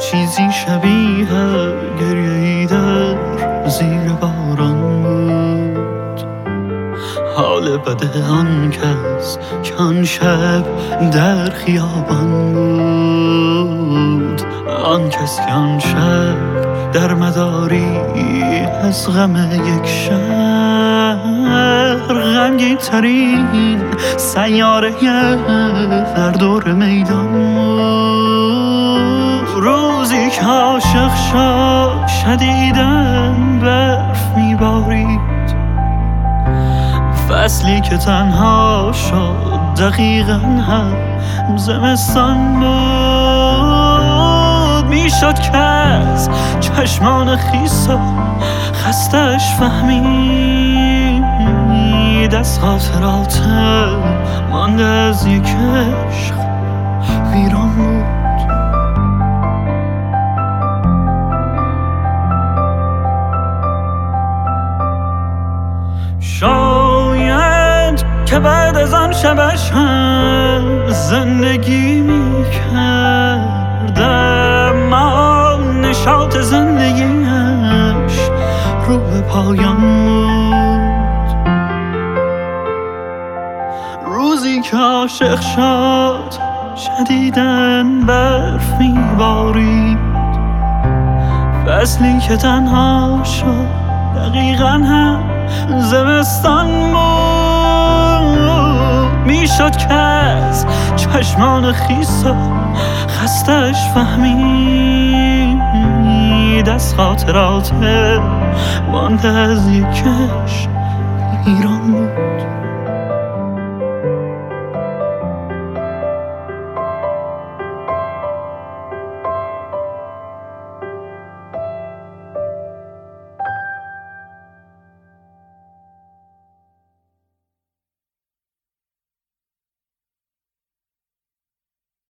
چیزی شبیه گریه‌ای در زیر باران بود. حال بده آن کس که آن شب در خیابان بود. آن کس که آن شب در مداری از غم یک شهر غمگین ترین سیاره در دور میدان بود. روزی که عاشق شد شدیدن برف میبارید، فصلی که تنها شد دقیقاً هم زمستان بود. میشد که از چشمان خیسا خستش فهمید، از خاطرات مانده از یک عشق ویران بود. شاید که بعد از آن شبش هم زندگی میکردم، اما نشاط زندگیش رو به پایان بود. روزی که عاشق شد شدیدن برف میبارید، فصلی که تنها شد دقیقاً هم زمستان بود. میشد که از چشمان خیسا خستش فهمید، از خاطرات مانده از یک عشق ایران.